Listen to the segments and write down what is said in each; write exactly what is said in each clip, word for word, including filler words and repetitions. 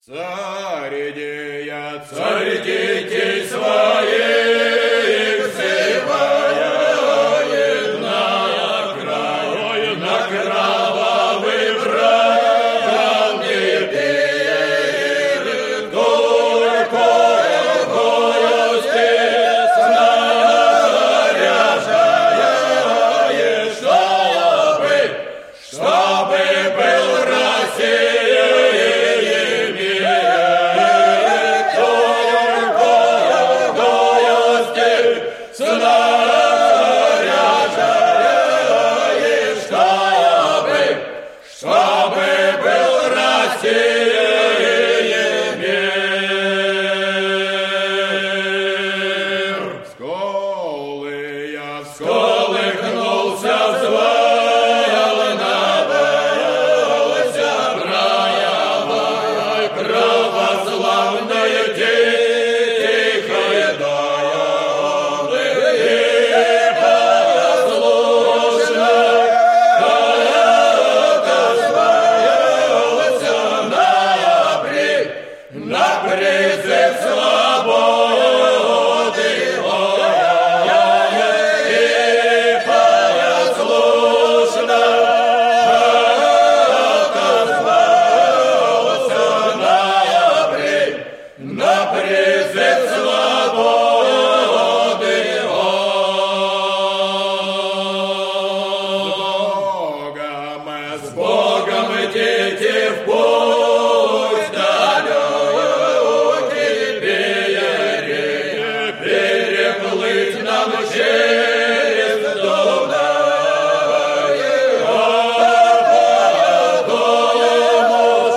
Царь идея, царь детей своих взывает на край, на кровавый бранный пир, только гости снаряжает, чтобы, чтобы был Россия. Сколыхнулся, взвыл, навелся браявой, православной тихой долы, и послушно отозвался на при- на призыв свободы. На призыв свободы с Богом, с Богом дети в путь далекий пере- переплыть нам через Дунай, а потом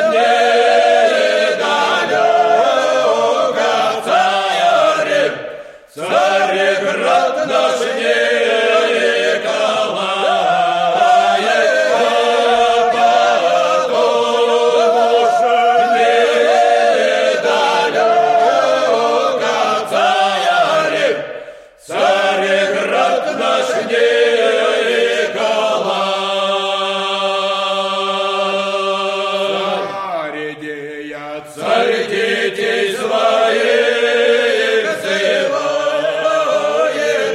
Цареград наш Николай, а потом уж недалека царь, Цареград наш Николай. Царь идея, царь детей своих взывает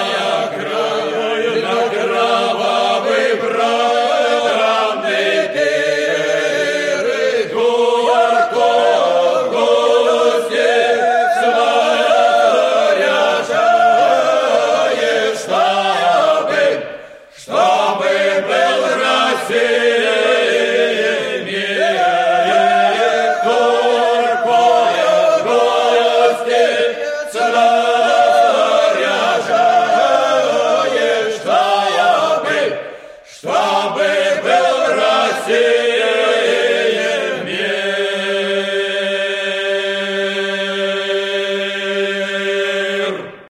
на кровавый бранный пир, только гости снаряжает, чтобы, чтобы был Россия мир, только гости снаряжает.